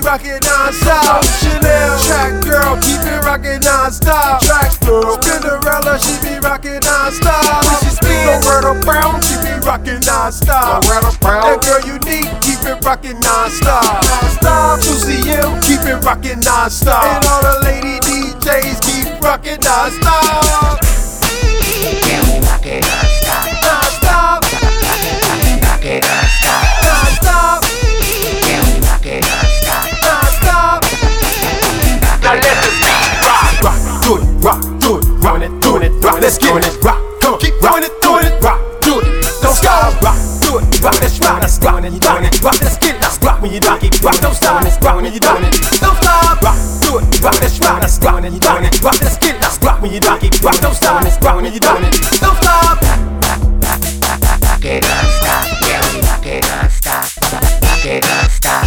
rockin' non-stop. Chanel, track girl, keep it rockin' non-stop. Track girl, Cinderella, she be rockin' non-stop. When she spin, Loretta Brown, she be rockin' non-stop. That girl unique, keep it rockin' non-stop. Susie M, keep it rockin' non-stop. And all the lady DJs keep rockin' non-stop. Yeah, we rock it non-stop. Non-stop. Rock it non-stop. Non-stop. Yeah, we rock it non-stop. Non-stop. Now let the beat rock. Rock, do it, rock, do it, run it, doing it, rock, let's get it, rock, come on, keep doing it, rock, do it, don't stop, rock, do it, rock, let's rock, let's rock, when you doing it, rock, let's get it, let's rock when you rock it, rock, don't stop, let's rock when you doing it, don't stop, rock, do it, rock, let's rock, let's rock, when you doing it, rock, let's get it, let's rock when you rock it, rock, don't stop, let's rock when you doing it, don't stop, Rock it non-stop. Yeah, we rock it non-stop. Rock it non-stop.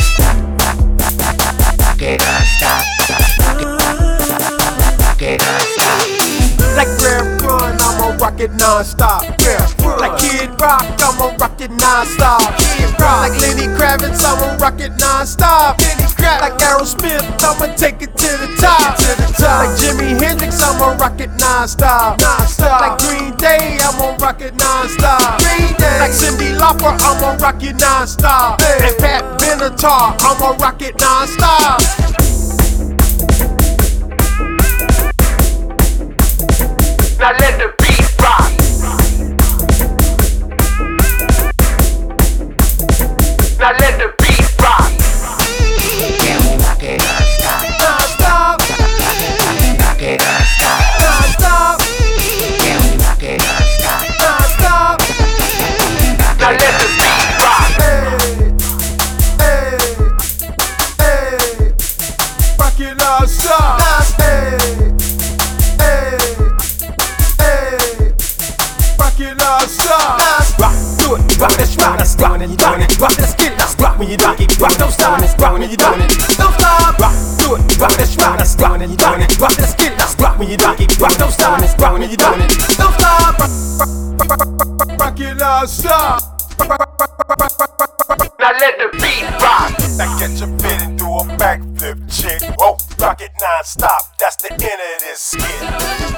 Rock it non-stop. Rock it non-stop. like Rare Gun, I'ma rock it non-stop, yeah, like Kid Rock, I'ma rock it non-stop, like Lenny Kravitz, I'ma rock it non-stop, like Aerosmith, I'ma take it to the top, like Jimi Hendrix, I'ma rock it non-stop, like Green Day, I'ma rock it non-stop, like Cyndi Lauper, I'ma rock it non-stop, and Pat Benatar, I'ma rock it non-stop. Now let the beat rock. Now let the beat rock. Yeah, we rock it non-stop. Non-stop. Rock it non-stop. Non-stop. Yeah, we rock it non-stop. Non-stop. Now let the beat rock. Hey, hey, rock it non-stop. Hey, rock it non-stop. Rock, do it, rock, let's rock, let's rock, when you doing it, rock, let's get it, let's rock when you rock it, rock, don't stop, let's rock when you doing it, don't stop, rock, do it, rock, let's rock, let's rock, when you doing it, rock, let's get it, let's rock when you rock it, rock, don't stop, let's rock when you doing it, don't stop, rock it non-stop. Now let the beat rock. Now get your fit do a backflip, chick. Whoa, rock it non-stop. That's the end of this skit.